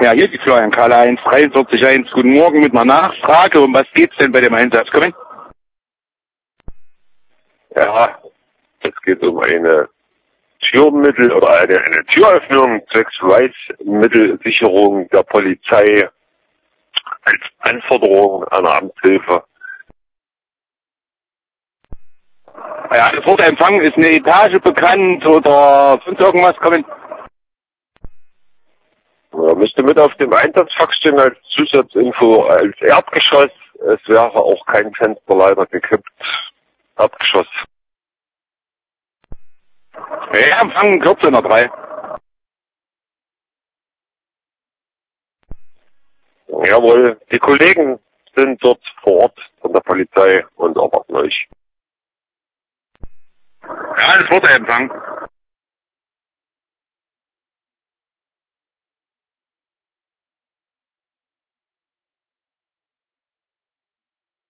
Ja, hier die Florian Kahle 14341. Guten Morgen mit einer Nachfrage. Um was geht's denn bei dem Einsatz? Komm hin. Ja, es geht um eine Türmittel oder eine Türöffnung zwecks Beweismittelsicherung der Polizei als Anforderung einer Amtshilfe. Ja, das Wort empfangen, ist eine Etage bekannt oder sonst irgendwas? Komm hin. Ja, müsste mit auf dem Einsatzfax stehen als Zusatzinfo als Erdgeschoss. Es wäre auch kein Fenster leider gekippt. Erdgeschoss. Ja, empfangen 1403. Jawohl, die Kollegen sind dort vor Ort von der Polizei und erwarten euch. Ja, das Wort empfangen.